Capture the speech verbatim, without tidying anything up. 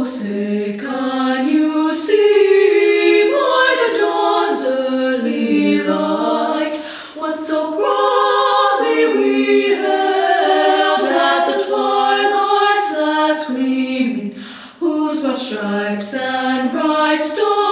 say, can you see by the dawn's early light what so proudly we hailed at the twilight's last gleaming, whose broad stripes and bright stars